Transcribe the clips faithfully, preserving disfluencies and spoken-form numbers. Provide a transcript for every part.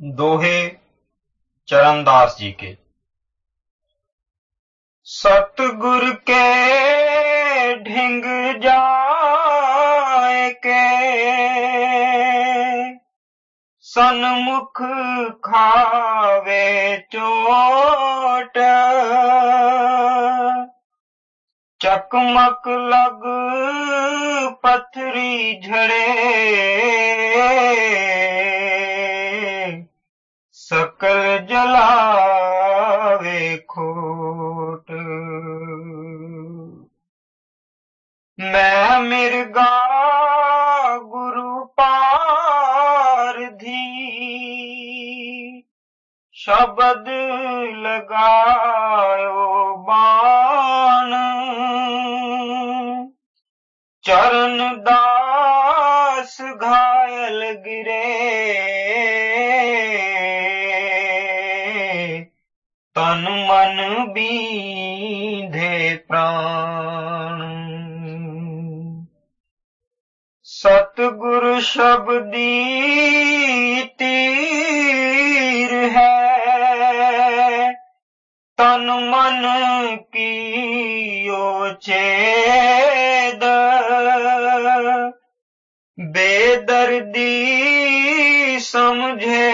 दोहे चरणदास जी के। सतगुर के ढिंग जाए के सन्मुख खावे चोट, चकमक लग पथरी झड़े सकल जलावे खोट। मैं मिर्गा गुरु पारधी शब्द लगायो बाण, चरण दास घायल गिरे तन मन बींधे प्राण। सतगुरु शब्दी तीर है तन मन की छेद, बेदर्दी समझे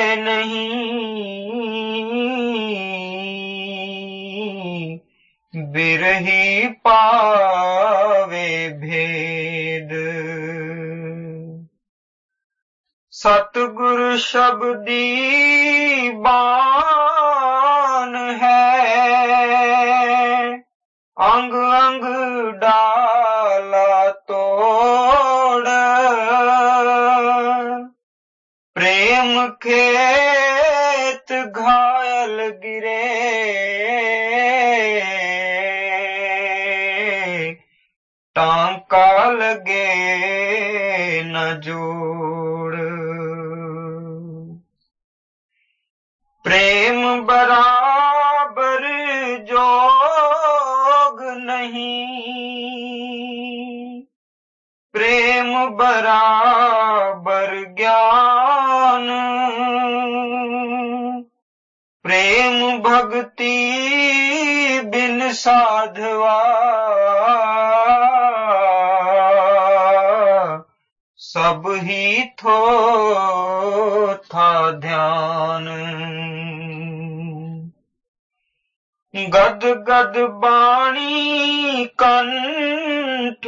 नहीं, बिरही पावे भेद। सतगुरु शब्दी बाण है अंग अंग डाला तोड़, प्रेम खेत घायल गिरे टांका लगे न जोड़। प्रेम बराबर जोग नहीं, प्रेम बराबर ज्ञान, प्रेम भक्ति बिन साधवा सब ही थो था ध्यान। गद गद बाणी कंठ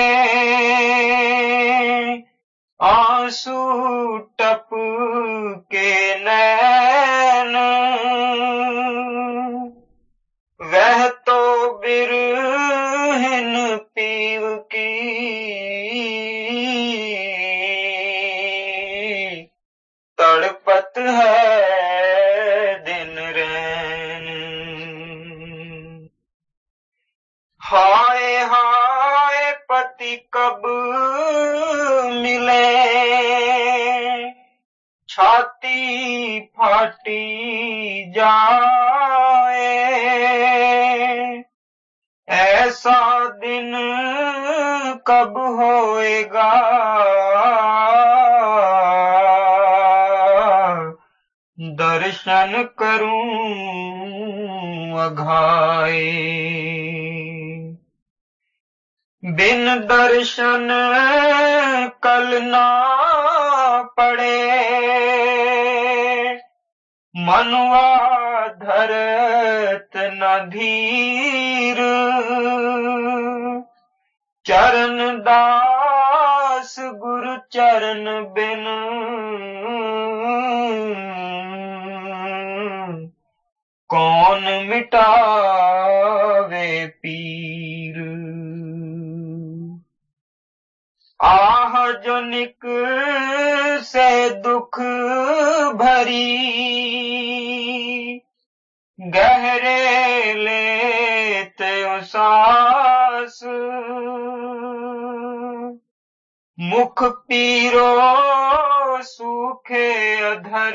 में आंसू टप के नैन, वह तो बिरहिन पीव की तड़पत है दिन रैन। हाय हाय पति कब मिले छाती फाटी जाए, ऐसा दिन कब होएगा दर्शन करूं अघाए। बिन दर्शन कल ना पड़े मनुआ धरत न धीर, चरण दास गुरु चरण बिन कौन मिटावे पीर। आह जो निक से दुख भरी गहरे लेते सांस, मुख पीरो सूखे अधर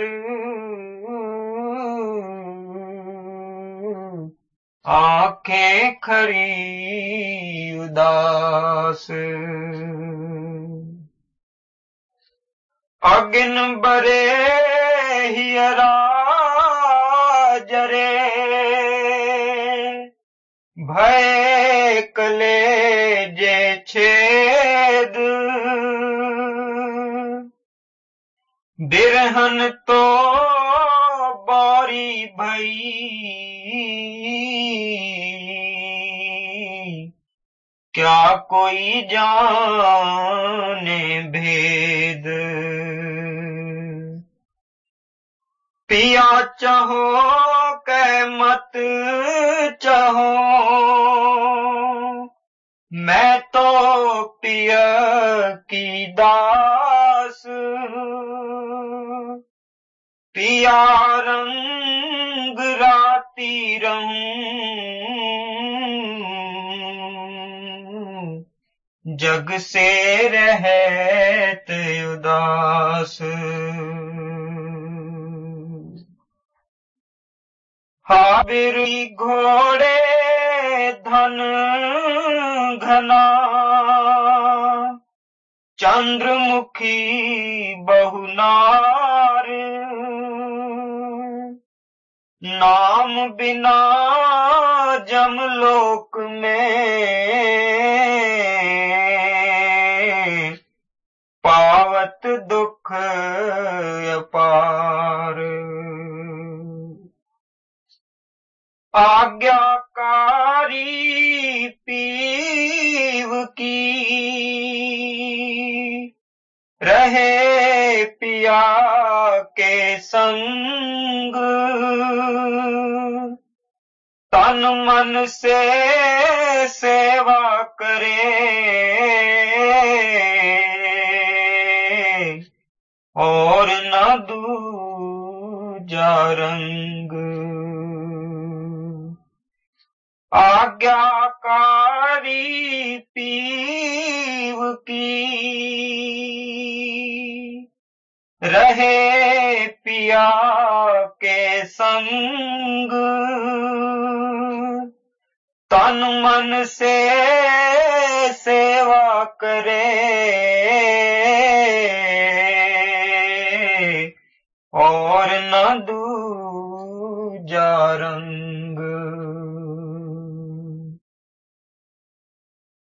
आंखें खरी उदास। अगिन बरे हियरा जरे भय कलेजे छेद बिरहन तो बारी भई क्या कोई जाने भेद पिया चाहो कै मत चाहो मैं तो पिया की दास पिया रंग राती रहूं जग से रहत उदास हाबिरी घोड़े धन घना चंद्रमुखी बहुनार नाम बिना जमलोक में पावत दुख अपार आज्ञाकारी पीव की रहे पिया के संग तन मन से सेवा करे और न दूजा रंग आज्ञाकारी पीव की रहे पिया के संग तन मन से सेवा करे और